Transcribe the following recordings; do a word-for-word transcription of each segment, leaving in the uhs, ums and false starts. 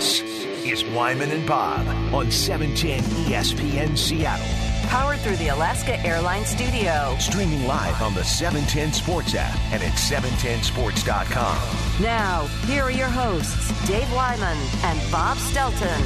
This is Wyman and Bob on seven ten E S P N Seattle. Powered through the Alaska Airlines studio. Streaming live on the seven ten Sports app and at seven ten sports dot com. Now, here are your hosts, Dave Wyman and Bob Stelton.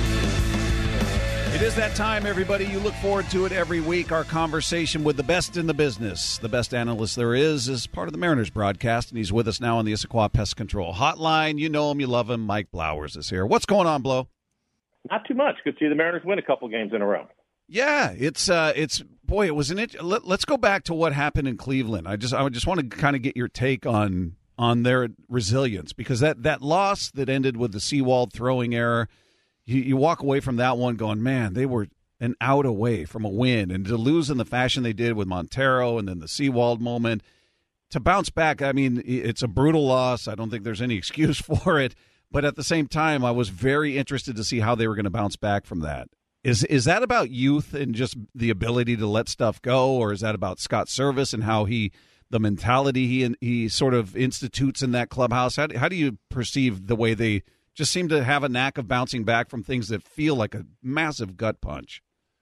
It is that time, everybody. You look forward to it every week. Our conversation with the best in the business, the best analyst there is, is part of the Mariners broadcast, and he's with us now on the Issaquah Pest Control Hotline. You know him, you love him. Mike Blowers is here. What's going on, Blow? Not too much. Good to see the Mariners win a couple games in a row. Yeah, it's uh, it's boy, it was an it. Let, let's go back to what happened in Cleveland. I just I just want to kind of get your take on on their resilience, because that that loss that ended with the Sewald throwing error. You, you walk away from that one going, man, they were an out away from a win. And to lose in the fashion they did with Montero and then the Sewald moment, to bounce back, I mean, it's a brutal loss. I don't think there's any excuse for it. But at the same time, I was very interested to see how they were going to bounce back from that. Is is that about youth and just the ability to let stuff go, or is that about Scott Servais and how he, the mentality he he sort of institutes in that clubhouse? How, how do you perceive the way they just seem to have a knack of bouncing back from things that feel like a massive gut punch?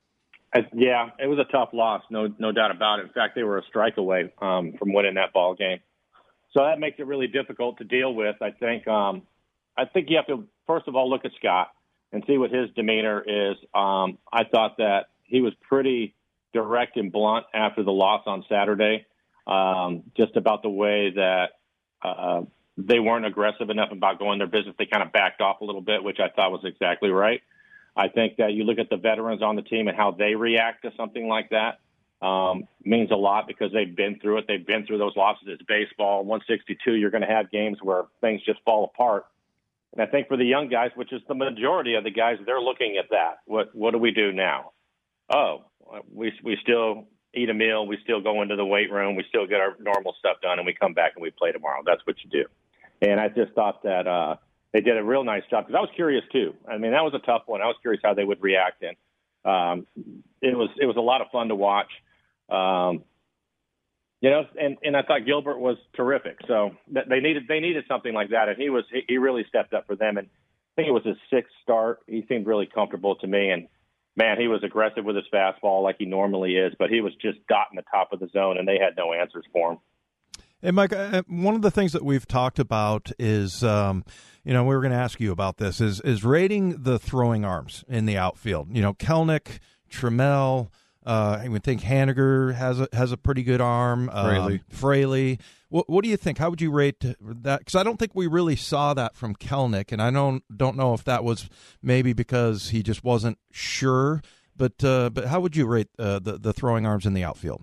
I, yeah, it was a tough loss, no no doubt about it. In fact, they were a strike away um, from winning that ball game. So that makes it really difficult to deal with. I think um, I think you have to, first of all, look at Scott and see what his demeanor is. Um, I thought that he was pretty direct and blunt after the loss on Saturday, um, just about the way that uh, they weren't aggressive enough about going their business. They kind of backed off a little bit, which I thought was exactly right. I think that you look at the veterans on the team and how they react to something like that um, means a lot, because they've been through it. They've been through those losses. It's baseball. one sixty-two, you're going to have games where things just fall apart. And I think for the young guys, which is the majority of the guys, they're looking at that. What what do we do now? Oh, we we still eat a meal. We still go into the weight room. We still get our normal stuff done, and we come back and we play tomorrow. That's what you do. And I just thought that uh, they did a real nice job, because I was curious too. I mean, that was a tough one. I was curious how they would react, and um, it was it was a lot of fun to watch. Um, you know, and, and I thought Gilbert was terrific. So they needed they needed something like that, and he was he really stepped up for them. And I think it was his sixth start. He seemed really comfortable to me, and man, he was aggressive with his fastball like he normally is, but he was just dotting the top of the zone, and they had no answers for him. And Mike, one of the things that we've talked about is, um, you know, we were going to ask you about this, is is rating the throwing arms in the outfield. You know, Kelenic, Trammell, uh, I would think Haniger has a, has a pretty good arm. Fraley. Um, Fraley. What, what do you think? How would you rate that? Because I don't think we really saw that from Kelenic, and I don't don't know if that was maybe because he just wasn't sure. But uh, but how would you rate uh, the the throwing arms in the outfield?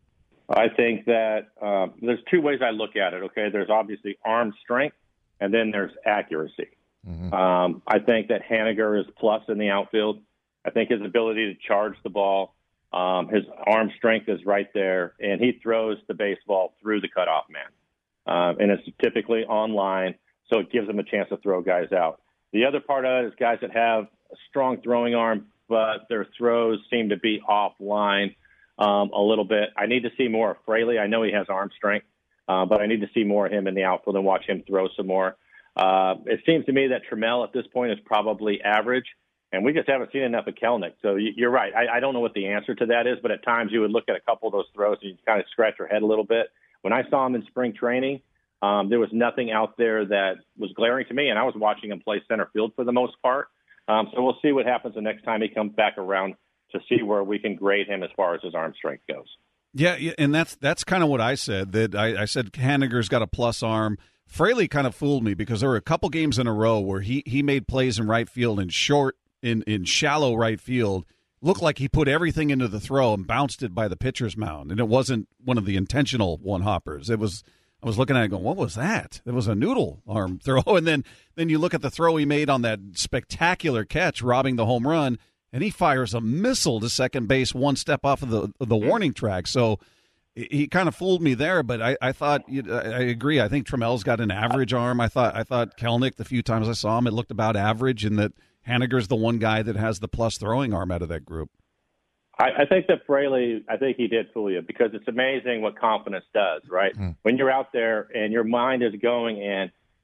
I think that uh, there's two ways I look at it, okay? There's obviously arm strength, and then there's accuracy. Mm-hmm. Um, I think that Haniger is plus in the outfield. I think his ability to charge the ball, um, his arm strength is right there, and he throws the baseball through the cutoff man. Uh, and it's typically on line, so it gives him a chance to throw guys out. The other part of it is guys that have a strong throwing arm, but their throws seem to be offline Um, a little bit. I need to see more of Fraley. I know he has arm strength, uh, but I need to see more of him in the outfield and watch him throw some more. Uh, it seems to me that Trammell at this point is probably average, and we just haven't seen enough of Kelenic. So you're right. I, I don't know what the answer to that is, but at times you would look at a couple of those throws and you kind of scratch your head a little bit. When I saw him in spring training, um, there was nothing out there that was glaring to me, and I was watching him play center field for the most part. Um, so we'll see what happens the next time he comes back around to see where we can grade him as far as his arm strength goes. Yeah, and that's that's kind of what I said. That I, I said Haniger's got a plus arm. Fraley kind of fooled me, because there were a couple games in a row where he, he made plays in right field and short in, in shallow right field. Looked like he put everything into the throw and bounced it by the pitcher's mound, and it wasn't one of the intentional one hoppers. It was I was looking at it going, what was that? It was a noodle arm throw, and then then you look at the throw he made on that spectacular catch, robbing the home run. And he fires a missile to second base one step off of the of the warning track. So he kind of fooled me there, but I, I thought I agree. I think Trammell's got an average arm. I thought I thought Kelenic, the few times I saw him, it looked about average, and that Haniger's the one guy that has the plus throwing arm out of that group. I, I think that Fraley, I think he did fool you, because it's amazing what confidence does, right? Mm. When you're out there and your mind is going and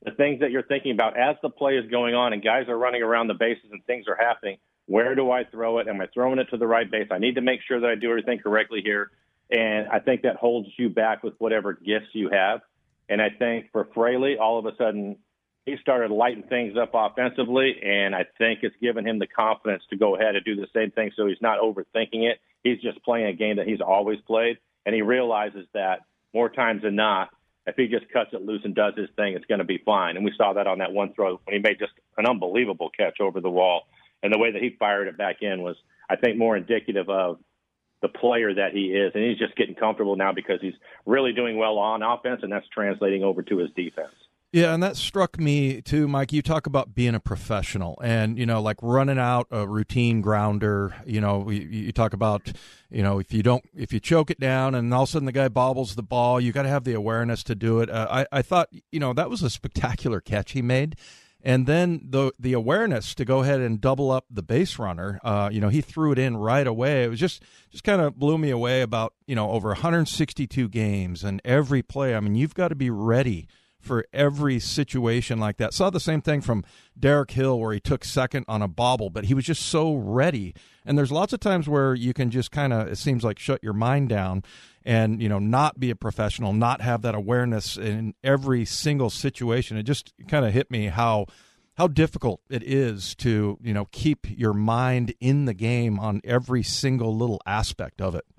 the things that you're thinking about as the play is going on and guys are running around the bases and things are happening. Where do I throw it? Am I throwing it to the right base? I need to make sure that I do everything correctly here. And I think that holds you back with whatever gifts you have. And I think for Fraley, all of a sudden, he started lighting things up offensively, and I think it's given him the confidence to go ahead and do the same thing so he's not overthinking it. He's just playing a game that he's always played, and he realizes that more times than not, if he just cuts it loose and does his thing, it's going to be fine. And we saw that on that one throw when he made just an unbelievable catch over the wall. And the way that he fired it back in was, I think, more indicative of the player that he is. And he's just getting comfortable now because he's really doing well on offense, and that's translating over to his defense. Yeah, and that struck me too, Mike. You talk about being a professional and, you know, like running out a routine grounder. You know, you, you talk about, you know, if you don't, if you choke it down and all of a sudden the guy bobbles the ball, you got to have the awareness to do it. Uh, I, I thought, you know, that was a spectacular catch he made. And then the the awareness to go ahead and double up the base runner, uh, you know, he threw it in right away. It was just just kind of blew me away about, you know, over one hundred sixty-two games and every play. I mean, you've got to be ready for every situation like that. Saw the same thing from Derek Hill where he took second on a bobble, but he was just so ready. And there's lots of times where you can just kind of, it seems like, shut your mind down and, you know, not be a professional, not have that awareness in every single situation. It just kind of hit me how how difficult it is to, you know, keep your mind in the game on every single little aspect of it.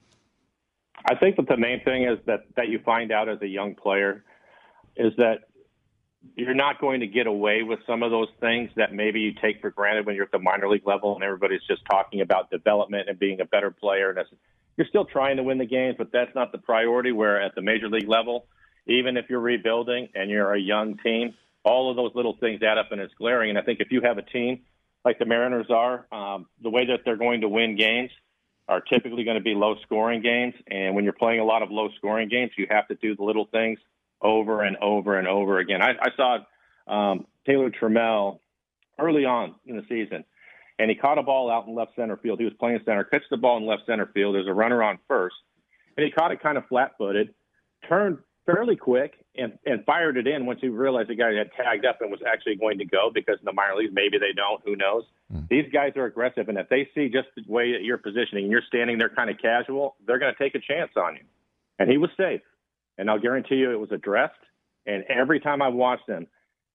I think that the main thing is that, that you find out as a young player is that you're not going to get away with some of those things that maybe you take for granted when you're at the minor league level and everybody's just talking about development and being a better player. And you're still trying to win the games, but that's not the priority, where at the major league level, even if you're rebuilding and you're a young team, all of those little things add up and it's glaring. And I think if you have a team like the Mariners are, um, the way that they're going to win games are typically going to be low-scoring games. And when you're playing a lot of low-scoring games, you have to do the little things over and over and over again. I, I saw um, Taylor Trammell early on in the season, and he caught a ball out in left center field. He was playing center, pitched the ball in left center field. There's a runner on first, and he caught it kind of flat-footed, turned fairly quick, and, and fired it in once he realized the guy had tagged up and was actually going to go, because in the minor leagues, maybe they don't. Who knows? Mm. These guys are aggressive, and if they see just the way that you're positioning and you're standing there kind of casual, they're going to take a chance on you. And he was safe. And I'll guarantee you it was addressed. And every time I've watched him,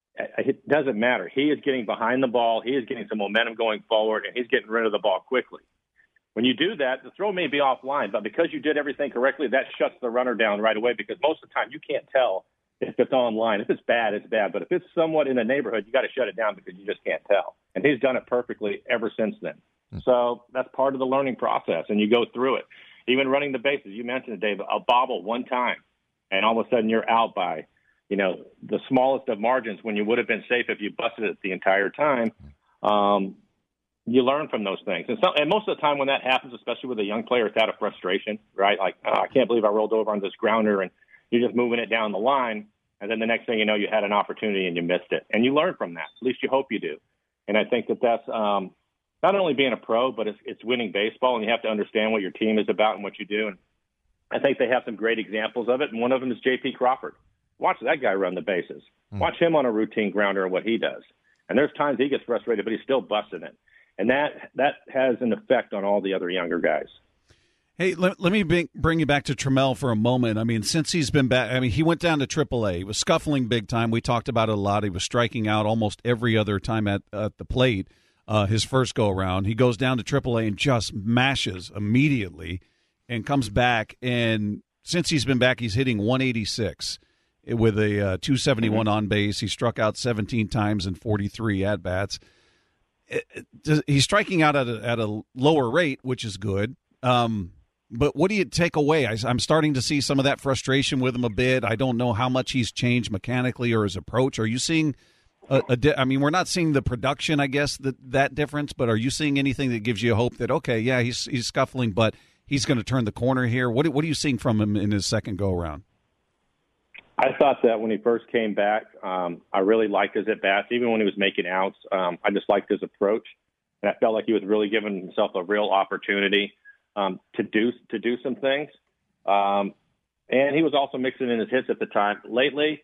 it doesn't matter. He is getting behind the ball. He is getting some momentum going forward, and he's getting rid of the ball quickly. When you do that, the throw may be offline, but because you did everything correctly, that shuts the runner down right away, because most of the time you can't tell if it's online. If it's bad, it's bad. But if it's somewhat in the neighborhood, you got to shut it down because you just can't tell. And he's done it perfectly ever since then. Mm-hmm. So that's part of the learning process, and you go through it. Even running the bases, you mentioned it, Dave, a bobble one time, and all of a sudden you're out by, you know, the smallest of margins when you would have been safe if you busted it the entire time. Um, you learn from those things. And, so, and most of the time when that happens, especially with a young player, it's out of frustration, right? Like, oh, I can't believe I rolled over on this grounder, and you're just moving it down the line. And then the next thing you know, you had an opportunity and you missed it. And you learn from that. At least you hope you do. And I think that that's um, not only being a pro, but it's, it's winning baseball, and you have to understand what your team is about and what you do. And I think they have some great examples of it, and one of them is J P Crawford. Watch that guy run the bases. Mm. Watch him on a routine grounder and what he does. And there's times he gets frustrated, but he's still busting it. And that that has an effect on all the other younger guys. Hey, let, let me bring, bring you back to Trammell for a moment. I mean, since he's been back, I mean, he went down to triple A. He was scuffling big time. We talked about it a lot. He was striking out almost every other time at, at the plate, uh, his first go-around. He goes down to triple A and just mashes immediately and comes back. And since he's been back, he's hitting one eighty-six with a uh, two seventy-one mm-hmm. on base. He struck out seventeen times and forty-three at-bats. It, it, he's striking out at a, at a lower rate, which is good. Um, but what do you take away? I, I'm starting to see some of that frustration with him a bit. I don't know how much he's changed mechanically or his approach. Are you seeing a, a di- I mean, we're not seeing the production, I guess, that, that difference, but are you seeing anything that gives you hope that, okay, yeah, he's he's scuffling, but he's going to turn the corner here? What, what are you seeing from him in his second go-around? I thought that when he first came back, um, I really liked his at-bats. Even when he was making outs, um, I just liked his approach. And I felt like he was really giving himself a real opportunity um, to do to do some things. Um, and he was also mixing in his hits at the time. Lately,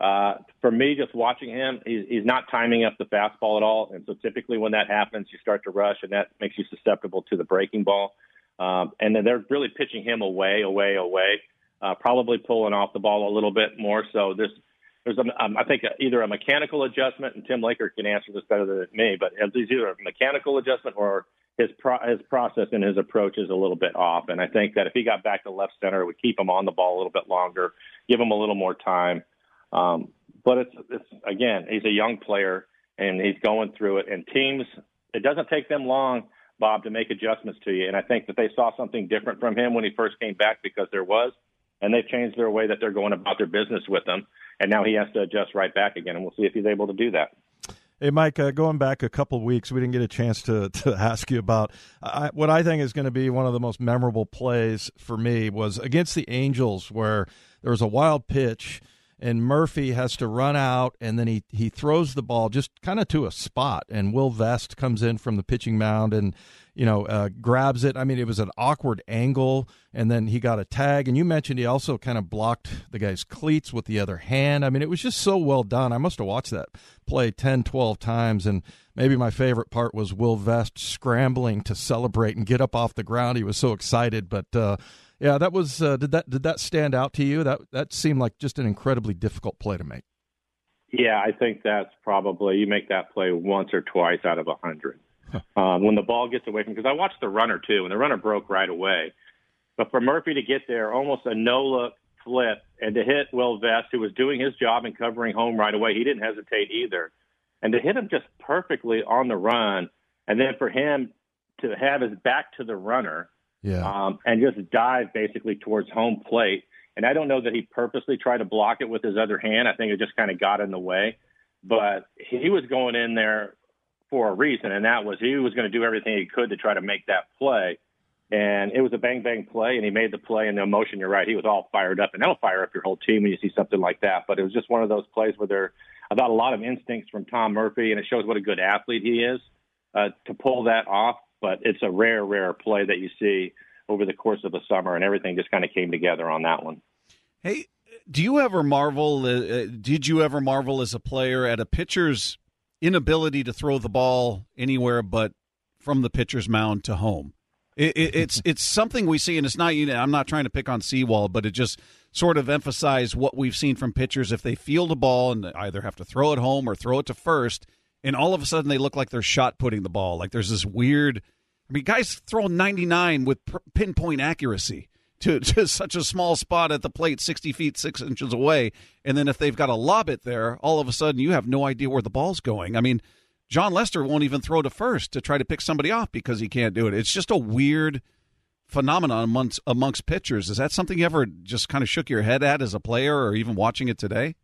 Uh, for me, just watching him, he's, he's not timing up the fastball at all. And so typically when that happens, you start to rush, and that makes you susceptible to the breaking ball. Um, and then they're really pitching him away, away, away, uh, probably pulling off the ball a little bit more. So there's, there's a, um, I think, a, either a mechanical adjustment, and Tim Laker can answer this better than me, but it's either a mechanical adjustment or his pro- his process and his approach is a little bit off. And I think that if he got back to left center, it would keep him on the ball a little bit longer, give him a little more time. Um, but it's, it's, again, he's a young player and he's going through it, and teams, it doesn't take them long, Bob, to make adjustments to you. And I think that they saw something different from him when he first came back, because there was, and they've changed their way that they're going about their business with him. And now he has to adjust right back again, and we'll see if he's able to do that. Hey, Mike, uh, going back a couple of weeks, we didn't get a chance to, to ask you about uh, what I think is going to be one of the most memorable plays for me was against the Angels, where there was a wild pitch and Murphy has to run out, and then he, he throws the ball just kind of to a spot, and Will Vest comes in from the pitching mound and, you know, uh, grabs it. I mean, it was an awkward angle, and then he got a tag. And you mentioned he also kind of blocked the guy's cleats with the other hand. I mean, it was just so well done. I must have watched that play ten, twelve times, and maybe my favorite part was Will Vest scrambling to celebrate and get up off the ground. He was so excited, but uh, yeah, that was uh, did that did that stand out to you? That that seemed like just an incredibly difficult play to make. Yeah, I think that's probably, you make that play once or twice out of a hundred. Um, when the ball gets away from, because I watched the runner too, and the runner broke right away. But for Murphy to get there, almost a no-look flip, and to hit Will Vest, who was doing his job and covering home right away, he didn't hesitate either. And to hit him just perfectly on the run, and then for him to have his back to the runner, yeah, um, and just dive basically towards home plate. And I don't know that he purposely tried to block it with his other hand. I think it just kind of got in the way. But he was going in there for a reason, and that was he was going to do everything he could to try to make that play. And it was a bang-bang play, and he made the play, and the emotion, you're right, he was all fired up. And that'll fire up your whole team when you see something like that. But it was just one of those plays where there, I thought, a lot of instincts from Tom Murphy, and it shows what a good athlete he is uh, to pull that off. But it's a rare, rare play that you see over the course of the summer, and everything just kind of came together on that one. Hey, do you ever marvel, uh, did you ever marvel as a player at a pitcher's inability to throw the ball anywhere but from the pitcher's mound to home? It, it, it's it's something we see, and it's not, you know, I'm not trying to pick on Sewald, but it just sort of emphasizes what we've seen from pitchers. If they field a ball and either have to throw it home or throw it to first, and all of a sudden they look like they're shot putting the ball. Like there's this weird, I mean, guys throw ninety-nine with pinpoint accuracy to, to such a small spot at the plate, sixty feet, six inches away. And then if they've got to lob it there, all of a sudden you have no idea where the ball's going. I mean, John Lester won't even throw to first to try to pick somebody off because he can't do it. It's just a weird phenomenon amongst, amongst pitchers. Is that something you ever just kind of shook your head at as a player or even watching it today?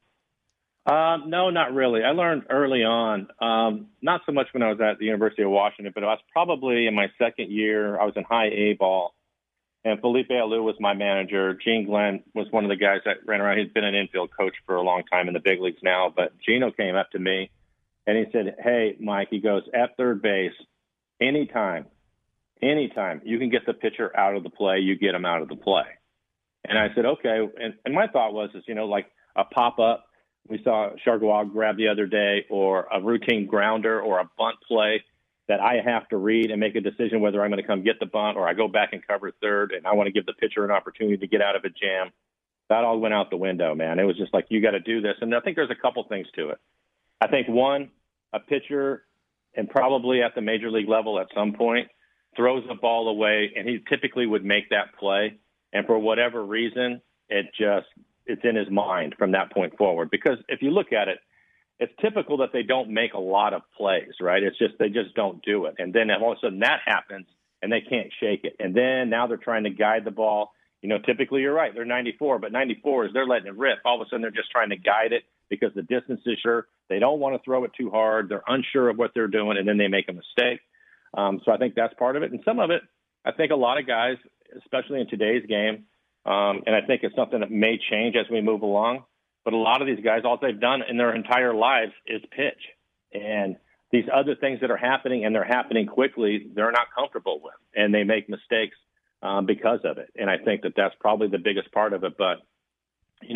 Uh, no, not really. I learned early on, um, not so much when I was at the University of Washington, but I was probably in my second year. I was in high A ball. And Felipe Alou was my manager. Gene Glenn was one of the guys that ran around. He's been an infield coach for a long time in the big leagues now. But Gino came up to me, and he said, hey, Mike, he goes, at third base, anytime, anytime you can get the pitcher out of the play, you get him out of the play. And I said, okay. And, and my thought was, is, you know, like a pop-up we saw Chargois grab the other day, or a routine grounder or a bunt play that I have to read and make a decision whether I'm going to come get the bunt or I go back and cover third and I want to give the pitcher an opportunity to get out of a jam. That all went out the window, man. It was just like, you got to do this. And I think there's a couple things to it. I think, one, a pitcher, and probably at the major league level at some point, throws the ball away, and he typically would make that play. And for whatever reason, it just it's in his mind from that point forward. Because if you look at it, it's typical that they don't make a lot of plays, right? It's just they just don't do it. And then all of a sudden that happens, and they can't shake it. And then now they're trying to guide the ball. You know, typically you're right, they're ninety-four, but ninety-four is they're letting it rip. All of a sudden they're just trying to guide it because the distance is short. They don't want to throw it too hard. They're unsure of what they're doing, and then they make a mistake. Um, so I think that's part of it. And some of it, I think a lot of guys, especially in today's game, um, and I think it's something that may change as we move along, but a lot of these guys, all they've done in their entire lives is pitch. And these other things that are happening, and they're happening quickly, they're not comfortable with, and they make mistakes um, because of it. And I think that that's probably the biggest part of it. But, you know,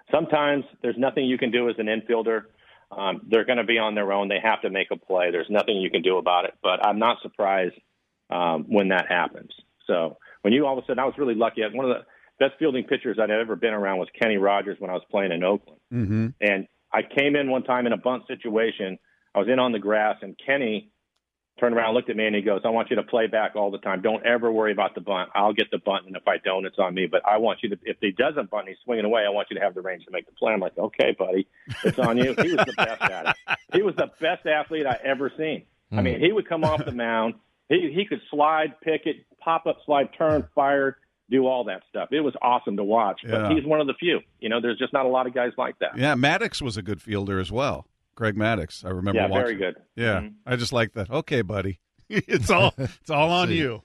sometimes there's nothing you can do as an infielder. Um, they're going to be on their own. They have to make a play. There's nothing you can do about it. But I'm not surprised um, when that happens. So when you all of a sudden, I was really lucky. One of the best fielding pitchers I'd ever been around was Kenny Rogers when I was playing in Oakland. Mm-hmm. And I came in one time in a bunt situation. I was in on the grass, and Kenny turned around, looked at me, and he goes, I want you to play back all the time. Don't ever worry about the bunt. I'll get the bunt, and if I don't, it's on me. But I want you to, if he doesn't bunt and he's swinging away, I want you to have the range to make the play. I'm like, okay, buddy, it's on you. He was the best at it. He was the best athlete I ever seen. Mm. I mean, he would come off the mound. He he could slide, pick it, pop up, slide, turn, fire, do all that stuff. It was awesome to watch. But yeah. he's one of the few. You know, there's just not a lot of guys like that. Yeah, Maddox was a good fielder as well. Greg Maddox, I remember yeah, watching. very good. Yeah, mm-hmm. I just like that. Okay, buddy. It's all it's all on you.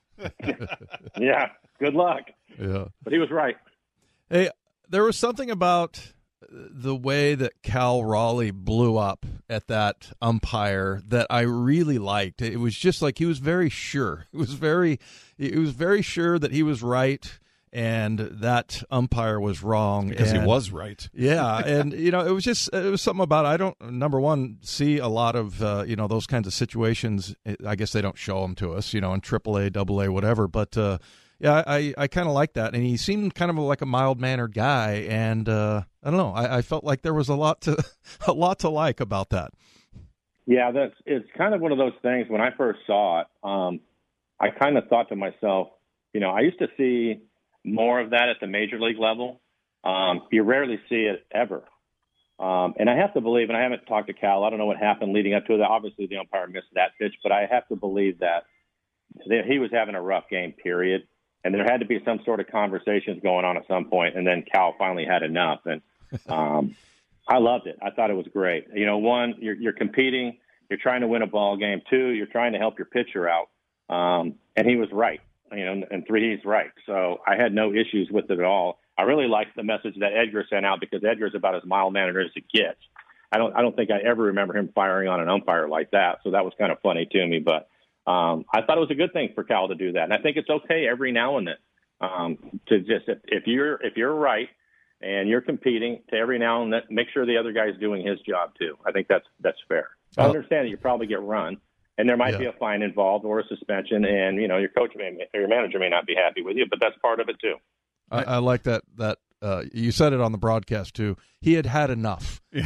Yeah, good luck. Yeah, but he was right. Hey, there was something about the way that Cal Raleigh blew up at that umpire that I really liked. It was just like he was very sure. It was very, it was very sure that he was right. And that umpire was wrong because and, he was right. Yeah, and you know it was just it was something about I don't number one see a lot of uh, you know those kinds of situations. I guess they don't show them to us, you know, in triple A, double A, whatever. But uh, yeah, I I kind of like that, and he seemed kind of like a mild mannered guy, and uh, I don't know, I, I felt like there was a lot to a lot to like about that. Yeah, that's it's kind of one of those things. When I first saw it, um, I kind of thought to myself, you know, I used to see more of that at the major league level. Um, you rarely see it ever. Um, and I have to believe, and I haven't talked to Cal, I don't know what happened leading up to it. Obviously, the umpire missed that pitch, but I have to believe that he was having a rough game, period. And there had to be some sort of conversations going on at some point, and then Cal finally had enough. And um, I loved it. I thought it was great. You know, one, you're, you're competing, you're trying to win a ball game. Two, you're trying to help your pitcher out. Um, and he was right. You know, and three, he's right. So I had no issues with it at all. I really liked the message that Edgar sent out because Edgar's about as mild-mannered as it gets. I don't, I don't think I ever remember him firing on an umpire like that. So that was kind of funny to me. But um, I thought it was a good thing for Cal to do that, and I think it's okay every now and then um, to just if, if you're if you're right and you're competing, to every now and then make sure the other guy's doing his job too. I think that's that's fair. I understand that you probably get run. And there might yeah. be a fine involved or a suspension, and you know your coach may, or your manager may not be happy with you, but that's part of it too. I, I like that. That uh, you said it on the broadcast too. He had had enough. Yeah.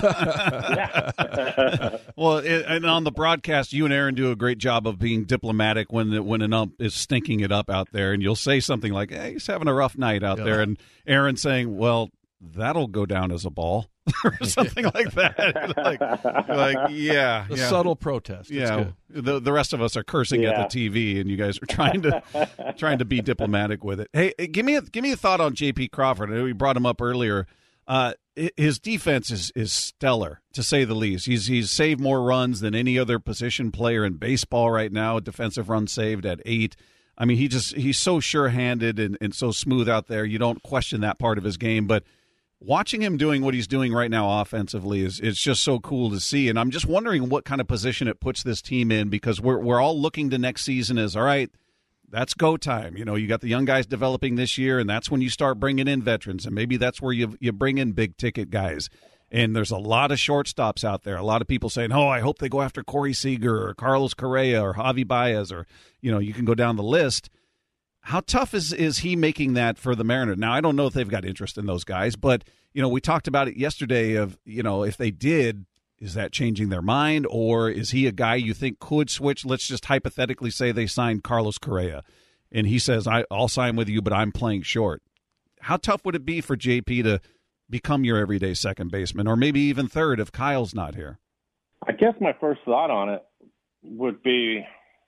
Well, it, and on the broadcast, you and Aaron do a great job of being diplomatic when the, when an ump is stinking it up out there, and you'll say something like, "Hey, he's having a rough night out yeah. there," and Aaron saying, "Well, that'll go down as a ball." Or something like that. like, like, yeah, the yeah. subtle protest. Yeah, the the rest of us are cursing yeah. at the T V, and you guys are trying to trying to be diplomatic with it. Hey, give me a give me a thought on J P Crawford. I know we brought him up earlier. Uh, his defense is is stellar, to say the least. He's he's saved more runs than any other position player in baseball right now. Defensive runs saved at eight. I mean, he just he's so sure-handed and, and so smooth out there. You don't question that part of his game, but watching him doing what he's doing right now offensively is it's just so cool to see. And I'm just wondering what kind of position it puts this team in, because we're we're all looking to next season as, all right, that's go time. You know, you got the young guys developing this year, and that's when you start bringing in veterans, and maybe that's where you you bring in big ticket guys. And there's a lot of shortstops out there. A lot of people saying, oh, I hope they go after Corey Seager or Carlos Correa or Javi Baez, or, you know, you can go down the list. How tough is, is he making that for the Mariners? Now, I don't know if they've got interest in those guys, but, you know, we talked about it yesterday of, you know, if they did, is that changing their mind, or is he a guy you think could switch? Let's just hypothetically say they signed Carlos Correa, and he says, I, I'll sign with you, but I'm playing short. How tough would it be for J P to become your everyday second baseman, or maybe even third if Kyle's not here? I guess my first thought on it would be,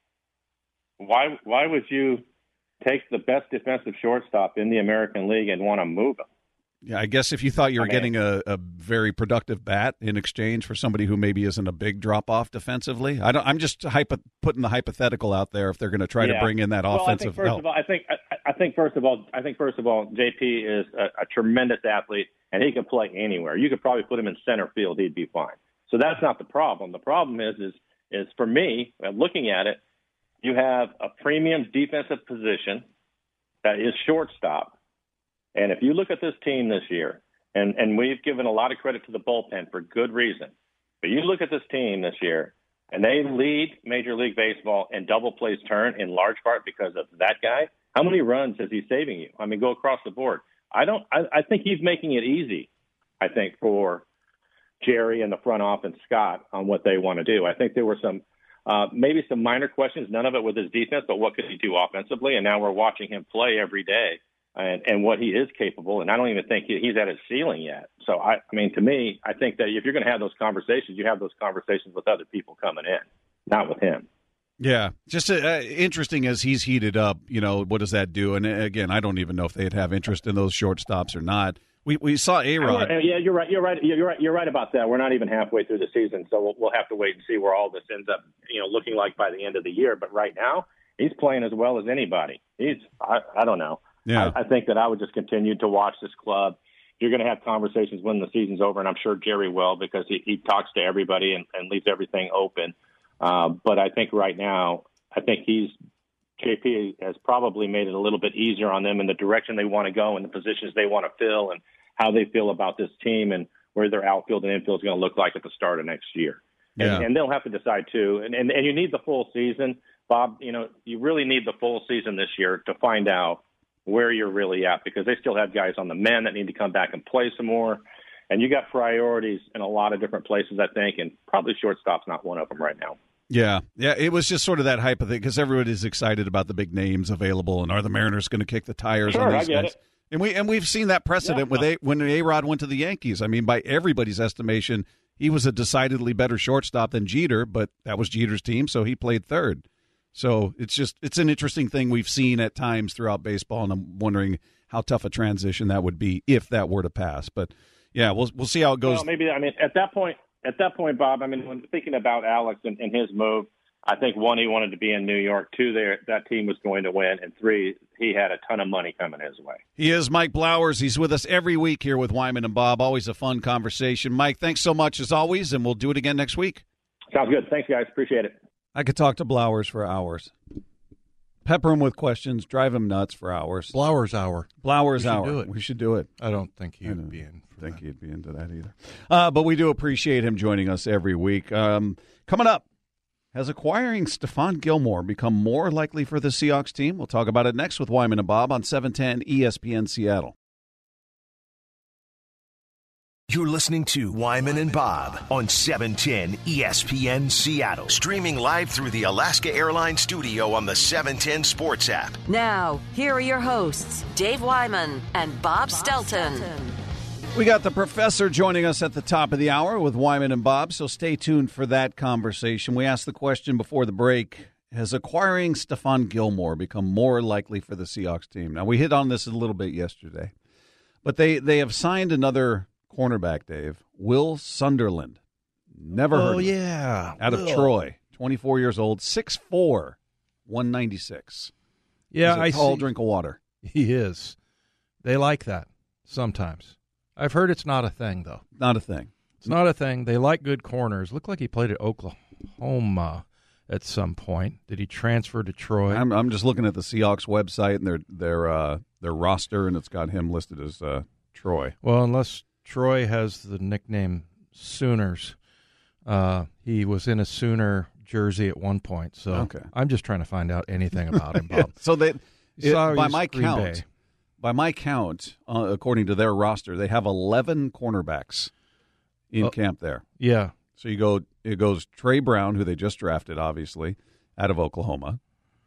why why would you take the best defensive shortstop in the American League and want to move him? Yeah, I guess if you thought you were I mean, getting a, a very productive bat in exchange for somebody who maybe isn't a big drop-off defensively. I don't, I'm just hypo, putting the hypothetical out there if they're going to try yeah. to bring in that well, offensive I think first help. Of all, I think I, I think first of all, I think first of all, J P is a, a tremendous athlete, and he can play anywhere. You could probably put him in center field; he'd be fine. So that's not the problem. The problem is, is, is for me, looking at it, you have a premium defensive position that is shortstop. And if you look at this team this year, And and we've given a lot of credit to the bullpen for good reason. But you look at this team this year, and they lead Major League Baseball in double plays turn in large part because of that guy. How many runs is he saving you? I mean, go across the board. I don't. I, I think he's making it easy, I think, for Jerry and the front office, Scott, on what they want to do. I think there were some uh, maybe some minor questions, none of it with his defense, but what could he do offensively? And now we're watching him play every day and, and what he is capable. And I don't even think he, he's at his ceiling yet. So, I, I mean, to me, I think that if you're going to have those conversations, you have those conversations with other people coming in, not with him. Yeah, just uh, interesting as he's heated up, you know, what does that do? And again, I don't even know if they'd have interest in those shortstops or not. We we saw A-Rod. Yeah, you're right. You're right. You're right. You're right about that. We're not even halfway through the season, so we'll, we'll have to wait and see where all this ends up, you know, looking like by the end of the year. But right now, he's playing as well as anybody. He's, I, I don't know. Yeah. I, I think that I would just continue to watch this club. You're going to have conversations when the season's over, and I'm sure Jerry will because he, he talks to everybody and, and leaves everything open. Uh, but I think right now, I think he's J P has probably made it a little bit easier on them in the direction they want to go and the positions they want to fill and how they feel about this team and where their outfield and infield is going to look like at the start of next year. Yeah. And, and they'll have to decide, too. And, and, and you need the full season. Bob, you know, you really need the full season this year to find out where you're really at because they still have guys on the men that need to come back and play some more. And you got priorities in a lot of different places, I think, and probably shortstop's not one of them right now. Yeah, yeah, it was just sort of that hype of thing because everybody's excited about the big names available, and are the Mariners going to kick the tires sure, on these I get guys? It. And we and we've seen that precedent yeah. with a, when A-Rod went to the Yankees. I mean, by everybody's estimation, he was a decidedly better shortstop than Jeter, but that was Jeter's team, so he played third. So it's just it's an interesting thing we've seen at times throughout baseball, and I'm wondering how tough a transition that would be if that were to pass. But yeah, we'll we'll see how it goes. Well, maybe I mean at that point, at that point, Bob. I mean, when thinking about Alex and, and his move. I think, one, he wanted to be in New York. Two, there that team was going to win. And three, he had a ton of money coming his way. He is Mike Blowers. He's with us every week here with Wyman and Bob. Always a fun conversation. Mike, thanks so much as always, and we'll do it again next week. Sounds good. Thanks, guys. Appreciate it. I could talk to Blowers for hours. Pepper him with questions, drive him nuts for hours. Blowers Hour. Blowers we Hour. Do it. We should do it. I don't think he'd be in. I think that. he'd be into that either. Uh, but we do appreciate him joining us every week. Um, coming up, has acquiring Stephon Gilmore become more likely for the Seahawks team? We'll talk about it next with Wyman and Bob on seven ten E S P N Seattle. You're listening to Wyman and Bob on seven ten E S P N Seattle. Streaming live through the Alaska Airlines studio on the seven ten Sports app. Now, here are your hosts, Dave Wyman and Bob Stelton. We got the professor joining us at the top of the hour with Wyman and Bob, so stay tuned for that conversation. We asked the question before the break, has acquiring Stephon Gilmore become more likely for the Seahawks team? Now, we hit on this a little bit yesterday, but they, they have signed another cornerback, Dave, Will Sunderland. Never heard Oh, of him. yeah. Out of Will. Troy, twenty-four years old, six foot four, one ninety-six. Yeah, He's a I tall see. drink of water. He is. They like that sometimes. I've heard it's not a thing, though. Not a thing. It's not a thing. They like good corners. Looked like he played at Oklahoma at some point. Did he transfer to Troy? I'm, I'm just looking at the Seahawks website and their their uh, their roster, and it's got him listed as uh, Troy. Well, unless Troy has the nickname Sooners, uh, he was in a Sooner jersey at one point. So Okay. I'm just trying to find out anything about him, Bob. So they, it, Saw by he's my Green count, Bay. by my count, uh, according to their roster, they have eleven cornerbacks in Oh. camp there. Yeah. So you go, it goes Trey Brown, who they just drafted, obviously, out of Oklahoma,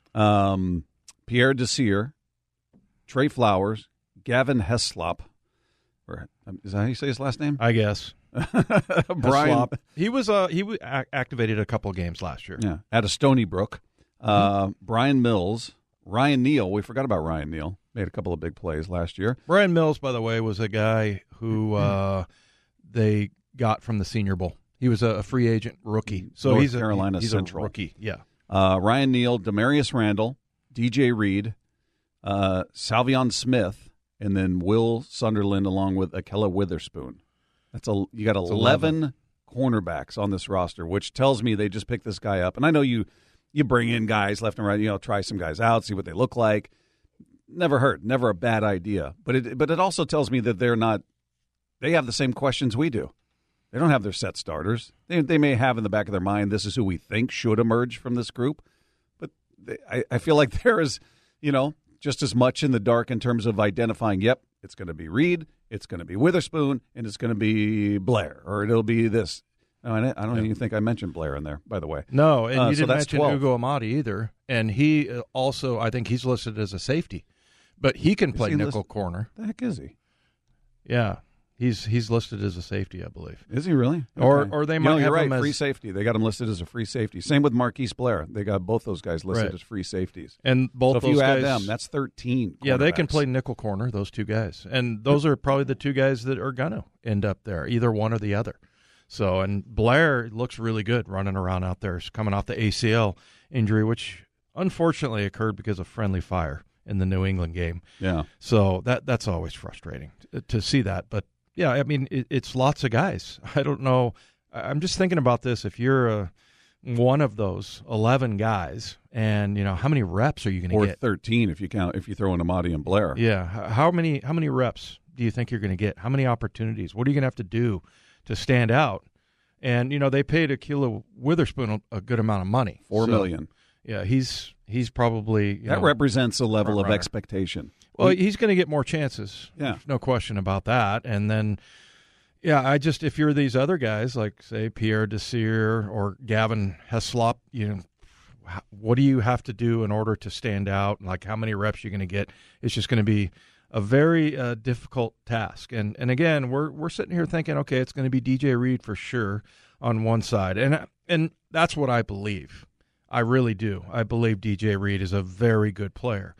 um, Pierre Desir, Trey Flowers, Gavin Heslop, or is that how you say his last name? I guess. Brian. Heslop. He was uh, he was a- activated a couple of games last year. Yeah, out of Stony Brook. Uh, Brian Mills, Ryan Neal. We forgot about Ryan Neal. Made a couple of big plays last year. Brian Mills, by the way, was a guy who uh, they got from the Senior Bowl. He was a free agent rookie. So North he's a, Carolina he's Central. a rookie. Yeah. Uh, Ryan Neal, Demarius Randall, D J Reed, uh, Salvion Smith, and then Will Sunderland along with Akella Witherspoon. That's a you got eleven, eleven cornerbacks on this roster, which tells me they just picked this guy up. And I know you you bring in guys left and right, you know, try some guys out, see what they look like. Never hurt, never a bad idea. But it but it also tells me that they're not they have the same questions we do. They don't have their set starters. They, they may have in the back of their mind, this is who we think should emerge from this group. But they, I, I feel like there is, you know, just as much in the dark in terms of identifying, yep, it's going to be Reed, it's going to be Witherspoon, and it's going to be Blair, or it'll be this. No, I don't even think I mentioned Blair in there, by the way. No, and uh, you so didn't mention twelve. Ugo Amadi either. And he also, I think he's listed as a safety. But he can play he nickel listed? corner. The heck is he? Yeah. He's he's listed as a safety, I believe. Is he really? Or Okay. or they you might know, have you're right, him as free safety. They got him listed as a free safety. Same with Marquise Blair. They got both those guys listed Right. as free safeties. and both So if those you guys, add them, that's thirteen. yeah, they can cornerbacks. play nickel corner. Those two guys, and those are probably the two guys that are gonna end up there, either one or the other. So, and Blair looks really good running around out there. He's coming off the A C L injury, which unfortunately occurred because of friendly fire in the New England game. Yeah. So that that's always frustrating to, to see that. But yeah, I mean, it, it's lots of guys. I don't know. I- I'm just thinking about this. If you're a, one of those eleven guys, and you know how many reps are you going Or to get? thirteen if you count if you throw in Amadi and Blair. Yeah. H- How many how many reps do you think you're going to get? How many opportunities? What are you going to have to do to stand out? And you know they paid Akila Witherspoon a, a good amount of money, Four So, million. Yeah, he's he's probably you That know, represents a level of front runner. expectation. Well, he's going to get more chances. Yeah. There's no question about that. And then, yeah, I just if you're these other guys like say Pierre Desir or Gavin Heslop, you know, h- what do you have to do in order to stand out? Like how many reps you're going to get? It's just going to be a very uh, difficult task. And and again, we're we're sitting here thinking, okay, it's going to be D J Reed for sure on one side, and and that's what I believe. I really do. I believe D J Reed is a very good player.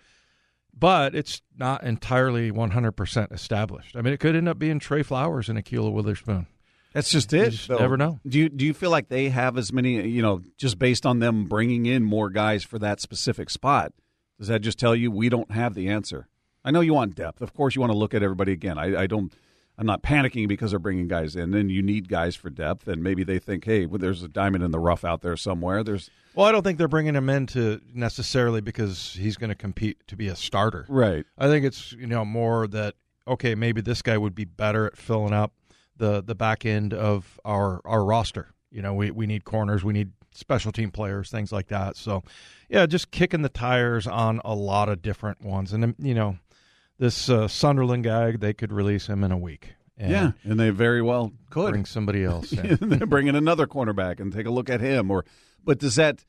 But it's not entirely one hundred percent established. I mean, it could end up being Trey Flowers and Akila Witherspoon. That's just You it. just though. never know. Do you do you feel like they have as many, you know, just based on them bringing in more guys for that specific spot? Does that just tell you we don't have the answer? I know you want depth. Of course, you want to look at everybody again. I, I don't. I'm not panicking because they're bringing guys in. And you need guys for depth, and maybe they think, hey, well, there's a diamond in the rough out there somewhere. There's Well, I don't think they're bringing him in to necessarily because he's going to compete to be a starter. right. I think it's you know more that okay, maybe this guy would be better at filling up the the back end of our our roster. You know, we we need corners, we need special team players, things like that. So, yeah, just kicking the tires on a lot of different ones. And you know, this uh, Sunderland guy, they could release him in a week. And Yeah, and they very well could. bring somebody else in. They're bringing another cornerback and take a look at him. Or, but does that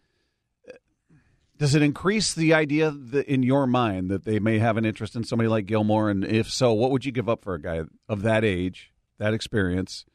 does it increase the idea that in your mind that they may have an interest in somebody like Gilmore? And if so, what would you give up for a guy of that age, that experience,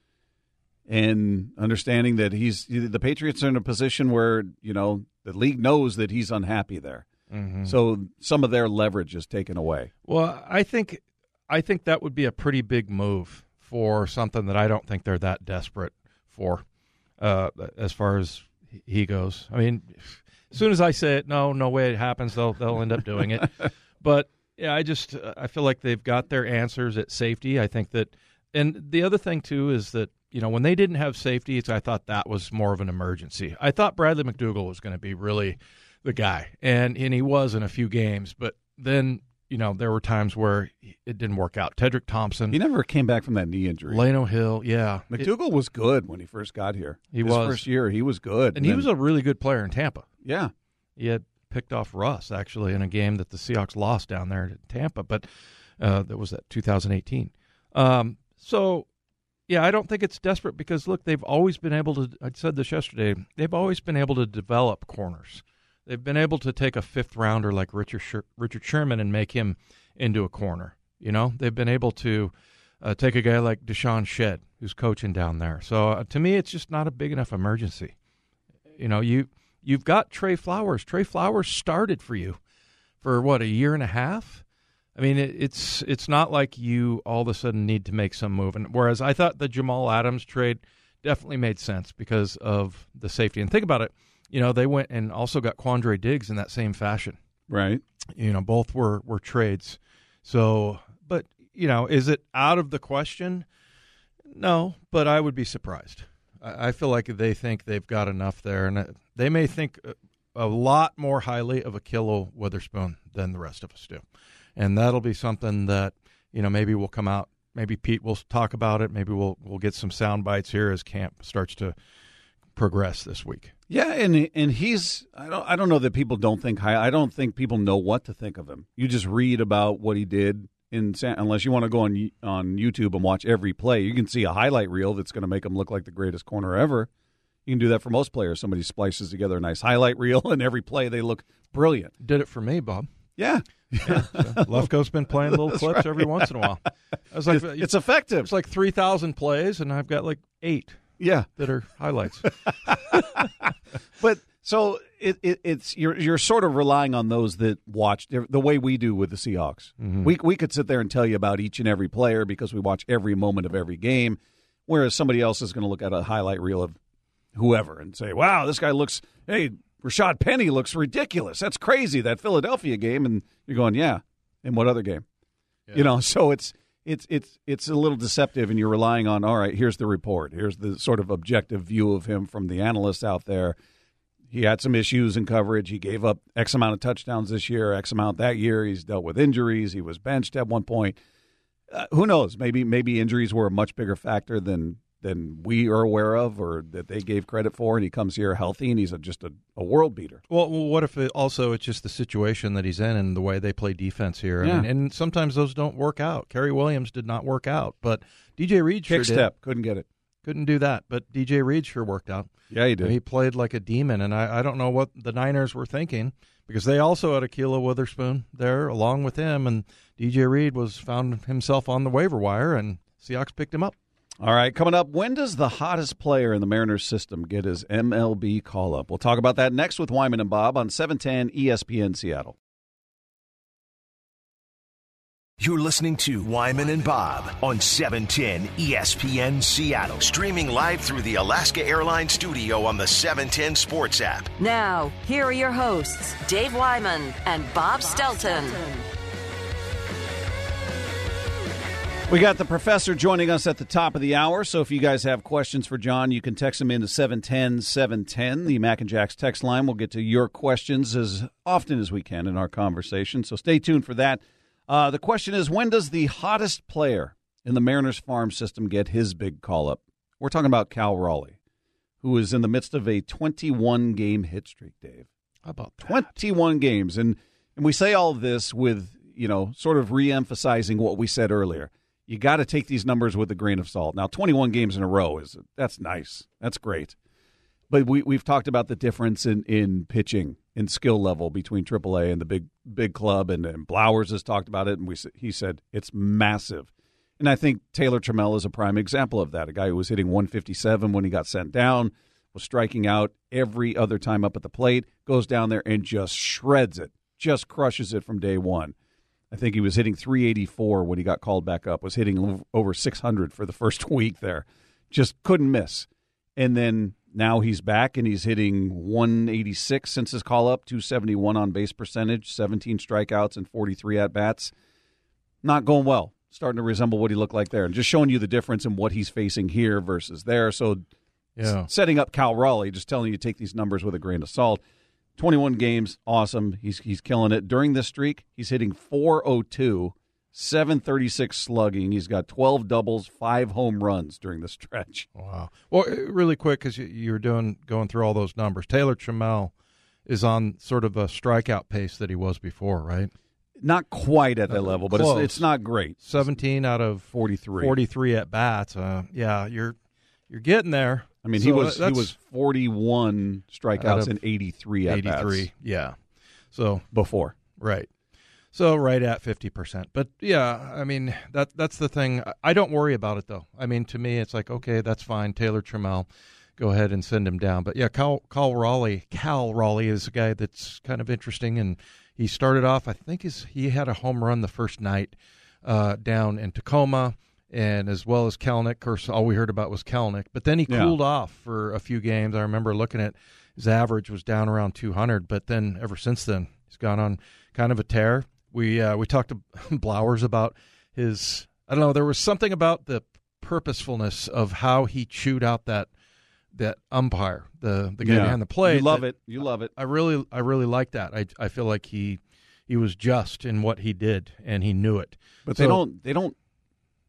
and understanding that he's the Patriots are in a position where you know the league knows that he's unhappy there, Mm-hmm. so some of their leverage is taken away. Well, I think I think that would be a pretty big move for something that I don't think they're that desperate for, uh, as far as he goes. I mean, as soon as I say it, no, no way it happens. They'll they'll end up doing it. But yeah, I just I feel like they've got their answers at safety. I think that, and the other thing too is that you know when they didn't have safety, it's, I thought that was more of an emergency. I thought Bradley McDougall was going to be really the guy, and and he was in a few games, but then you know there were times where it didn't work out. Tedrick Thompson, He never came back from that knee injury. Lano Hill, yeah, It- McDougall was good when he first got here. He His was. first year. He was good, and he then- was a really good player in Tampa. yeah. He had picked off Russ actually in a game that the Seahawks lost down there in Tampa, but uh, that was that two thousand eighteen. Um, so. Yeah, I don't think it's desperate because, look, they've always been able to, I said this yesterday, they've always been able to develop corners. They've been able to take a fifth rounder like Richard Sher- Richard Sherman and make him into a corner. You know, they've been able to uh, take a guy like Deshaun Shedd, who's coaching down there. So uh, to me, it's just not a big enough emergency. You know, you, you've got Trey Flowers. Trey Flowers started for you for, what, a year and a half? I mean, it, it's it's not like you all of a sudden need to make some move. And whereas I thought the Jamal Adams trade definitely made sense because of the safety. And think about it, you know, they went and also got Quandre Diggs in that same fashion. Right. You know, both were, were trades. So, but, you know, is it out of the question? No, but I would be surprised. I, I feel like they think they've got enough there. And they may think a, a lot more highly of Akila Witherspoon than the rest of us do. And that'll be something that, you know, maybe will come out maybe Pete will talk about it. Maybe we'll we'll get some sound bites here as camp starts to progress this week. Yeah, and and he's I don't I don't know that people don't think high. I don't think people know what to think of him. You just read about what he did in San, unless you want to go on on YouTube and watch every play. You can see a highlight reel that's going to make him look like the greatest corner ever. You can do that for most players. Somebody splices together a nice highlight reel, and every play they look brilliant. Did it for me, Bob. Yeah. yeah so Lefko's been playing little That's clips right. every once in a while. I was like, it's, it's effective. It's like three thousand plays, and I've got like eight yeah. that are highlights. But so it, it, it's you're you're sort of relying on those that watch the way we do with the Seahawks. Mm-hmm. We we could sit there and tell you about each and every player because we watch every moment of every game, whereas somebody else is going to look at a highlight reel of whoever and say, "Wow, this guy looks. Hey, Rashad Penny looks ridiculous. That's crazy. That Philadelphia game." And you're going, "Yeah, and what other game?" Yeah. You know, so it's it's it's it's a little deceptive, and you're relying on, all right, here's the report. Here's the sort of objective view of him from the analysts out there. He had some issues in coverage. He gave up X amount of touchdowns this year, X amount that year. He's dealt with injuries. He was benched at one point. Uh, who knows? Maybe maybe injuries were a much bigger factor than than we are aware of or that they gave credit for, and he comes here healthy, and he's a, just a, a world beater. Well, well, what if it also it's just the situation that he's in and the way they play defense here? Yeah. I mean, and sometimes those don't work out. Kerry Williams did not work out, but D J Reed sure Kick did. step, couldn't get it. Couldn't do that, but D J Reed sure worked out. Yeah, he did. He played like a demon, and I, I don't know what the Niners were thinking because they also had Ahkello Witherspoon there along with him, and D J Reed was found himself on the waiver wire, and Seahawks picked him up. All right, coming up, when does the hottest player in the Mariners system get his M L B call-up? We'll talk about that next with Wyman and Bob on seven ten E S P N Seattle. You're listening to Wyman and Bob on seven ten E S P N Seattle. Streaming live through the Alaska Airlines studio on the seven ten Sports app. Now, here are your hosts, Dave Wyman and Bob Stelton. We got the professor joining us at the top of the hour, so if you guys have questions for John, you can text him into seven ten seven ten, the Mac and Jacks text line. We'll get to your questions as often as we can in our conversation, so stay tuned for that. Uh, the question is, when does the hottest player in the Mariners farm system get his big call-up? We're talking about Cal Raleigh, who is in the midst of a twenty-one game hit streak, Dave. How about that? twenty-one games, and, and we say all of this with, you know, sort of re-emphasizing what we said earlier. You got to take these numbers with a grain of salt. Now, twenty-one games in a row, is that's nice. That's great. But we, we've talked about the difference in, in pitching, in skill level between triple A and the big big club, and, and Blowers has talked about it, and we he said it's massive. And I think Taylor Trammell is a prime example of that, a guy who was hitting one fifty-seven when he got sent down, was striking out every other time up at the plate, goes down there and just shreds it, just crushes it from day one. I think he was hitting three eighty-four when he got called back up, was hitting over six hundred for the first week there. Just couldn't miss. And then now he's back, and he's hitting one eighty-six since his call-up, two seventy-one on base percentage, seventeen strikeouts and forty-three at-bats. Not going well. Starting to resemble what he looked like there. And just showing you the difference in what he's facing here versus there. So yeah. s- setting up Cal Raleigh, just telling you to take these numbers with a grain of salt. twenty-one games, awesome. He's he's killing it. During this streak, he's hitting four oh two, seven thirty-six slugging. He's got twelve doubles, five home runs during the stretch. Wow. Well, really quick, because you, you were doing going through all those numbers, Taylor Trammell is on sort of a strikeout pace that he was before, right? Not quite at that Uh, level, but close. it's, it's not great. seventeen out of forty-three. forty-three at bats. Uh, yeah, you're you're getting there. I mean, So he was he that's was forty-one out strikeouts of and eighty-three at bats eighty-three. Yeah. So before. right. So right at fifty percent. But yeah, I mean that that's the thing. I don't worry about it though. I mean, to me, it's like okay, that's fine. Taylor Trammell, go ahead and send him down. But yeah, Cal, Cal Raleigh, Cal Raleigh is a guy that's kind of interesting, and he started off. I think his, he had a home run the first night uh, down in Tacoma, and as well as Kelenic. Of course, all we heard about was Kelenic. But then he Yeah. cooled off for a few games. I remember looking at his average was down around two hundred, but then ever since then, he's gone on kind of a tear. We uh, we talked to Blowers about his. I don't know. There was something about the purposefulness of how he chewed out that that umpire, the the guy Yeah. behind the plate. You love that- it. You love it. I really, I really like that. I, I feel like he, he was just in what he did, and he knew it. But So- they don't. They don't.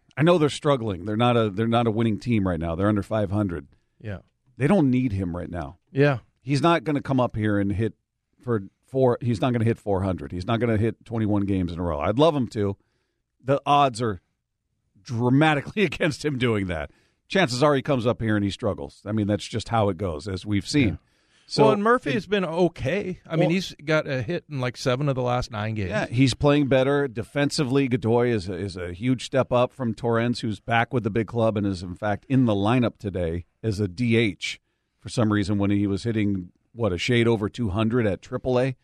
I know they're struggling. They're not a they're not a winning team right now. They're under five hundred. Yeah. They don't need him right now. Yeah. He's not going to come up here and hit for four. He's not going to hit four hundred. He's not going to hit twenty-one games in a row. I'd love him to. The odds are dramatically against him doing that. Chances are he comes up here and he struggles. I mean, that's just how it goes, as we've seen. Yeah. So, well, and Murphy has been okay. I well, mean, he's got a hit in like seven of the last nine games. Yeah, he's playing better. Defensively, Godoy is a, is a huge step up from Torrens, who's back with the big club and is, in fact, in the lineup today as a D H for some reason when he was hitting, what, a shade over two hundred at triple A.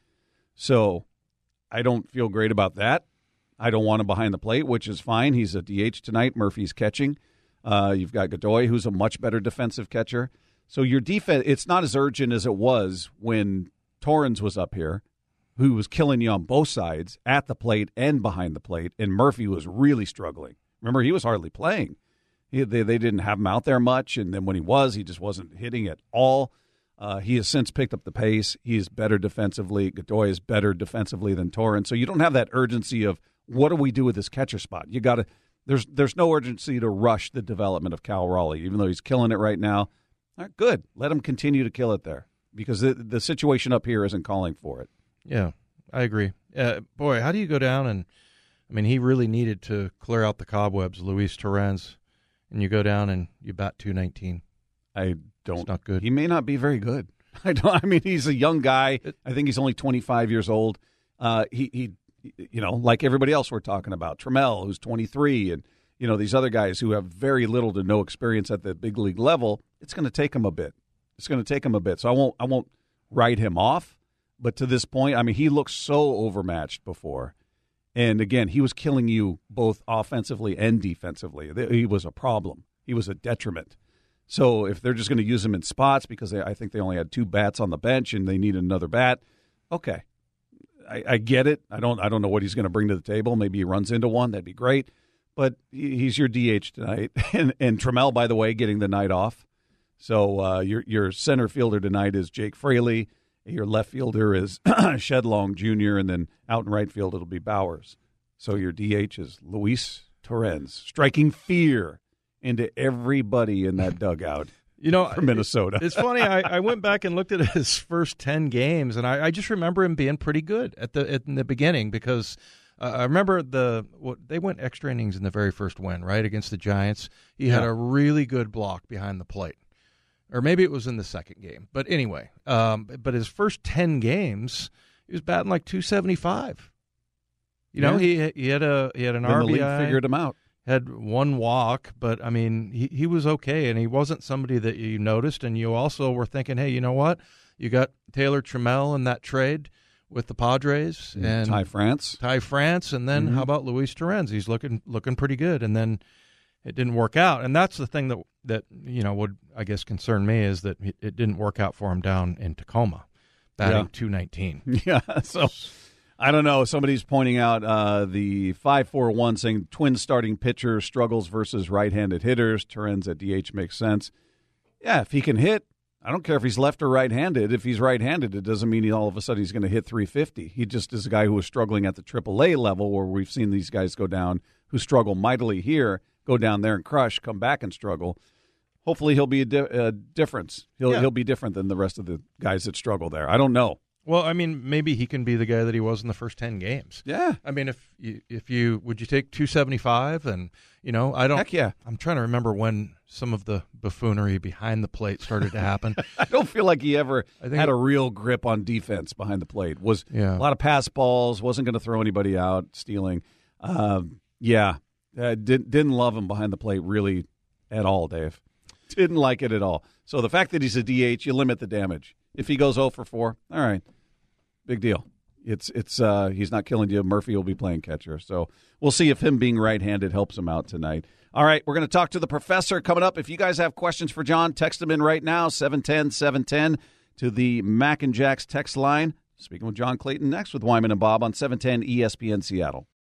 So I don't feel great about that. I don't want him behind the plate, which is fine. He's a D H tonight. Murphy's catching. Uh, you've got Godoy, who's a much better defensive catcher. So your defense, it's not as urgent as it was when Torrens was up here, who was killing you on both sides, at the plate and behind the plate, and Murphy was really struggling. Remember, he was hardly playing. He, they, they didn't have him out there much, and then when he was, he just wasn't hitting at all. Uh, he has since picked up the pace. He is better defensively. Godoy is better defensively than Torrens. So you don't have that urgency of, what do we do with this catcher spot? You got to. There's there's no urgency to rush the development of Cal Raleigh, even though he's killing it right now. All right, good. Let him continue to kill it there because the, the situation up here isn't calling for it. Yeah, I agree. Uh, boy, how do you go down and, I mean, he really needed to clear out the cobwebs, Luis Torrens, and you go down and you bat two nineteen. I don't. It's not good. He may not be very good. I don't. I mean, he's a young guy. I think he's only twenty-five years old. Uh, he, he, you know, like everybody else we're talking about, Trammell, who's twenty-three, and you know these other guys who have very little to no experience at the big league level. It's going to take him a bit. It's going to take him a bit. So I won't. I won't write him off. But to this point, I mean, he looked so overmatched before, and again, he was killing you both offensively and defensively. He was a problem. He was a detriment. So if they're just going to use him in spots because they, I think they only had two bats on the bench and they need another bat, okay, I, I get it. I don't. I don't know what he's going to bring to the table. Maybe he runs into one. That'd be great. But he's your D H tonight, and and Trammell, by the way, getting the night off. So uh, your your center fielder tonight is Jake Fraley. Your left fielder is Shedlong Junior, and then out in right field it'll be Bowers. So your D H is Luis Torrens, striking fear into everybody in that dugout. You know, for Minnesota. It's funny. I, I went back and looked at his first ten games, and I, I just remember him being pretty good at the at, in the beginning because uh, I remember the what, they went extra innings in the very first win, right, against the Giants. He had yeah. a really good block behind the plate. Or maybe it was in the second game. But anyway, um, but his first ten games, he was batting like two seventy-five. You know, yeah. he he had a he had an then R B I. The league figured him out. Had one walk, but I mean, he, he was okay, and he wasn't somebody that you noticed. And you also were thinking, hey, you know what? You got Taylor Trammell in that trade with the Padres and, and Ty France, Ty France, and then mm-hmm. how about Luis Torrens? He's looking looking pretty good, and then it didn't work out. And that's the thing that that you know would I guess concern me is that it didn't work out for him down in Tacoma, batting yeah. two nineteen. Yeah, so. I don't know. Somebody's pointing out uh, the five four one saying Twins starting pitcher struggles versus right-handed hitters. Torrens at D H makes sense. Yeah, if he can hit, I don't care if he's left or right-handed. If he's right-handed, it doesn't mean he, all of a sudden he's going to hit three fifty. He just is a guy who was struggling at the triple A level where we've seen these guys go down who struggle mightily here, go down there and crush, come back and struggle. Hopefully he'll be a, di- a difference. He'll, yeah. he'll be different than the rest of the guys that struggle there. I don't know. Well, I mean, maybe he can be the guy that he was in the first ten games. Yeah. I mean, if you, if you would you take two seventy-five and, you know, I don't. Heck yeah. I'm trying to remember when some of the buffoonery behind the plate started to happen. I don't feel like he ever I think had it, a real grip on defense behind the plate. Was yeah. a lot of pass balls, wasn't going to throw anybody out, stealing. Um, yeah. Uh, didn't, didn't love him behind the plate really at all, Dave. Didn't like it at all. So the fact that he's a D H, you limit the damage. If he goes oh for four, all right. Big deal. It's it's uh, he's not killing you. Murphy will be playing catcher. So we'll see if him being right-handed helps him out tonight. All right, we're going to talk to the professor coming up. If you guys have questions for John, text them in right now, seven ten, seven ten, to the Mac and Jacks text line. Speaking with John Clayton next with Wyman and Bob on seven ten E S P N Seattle.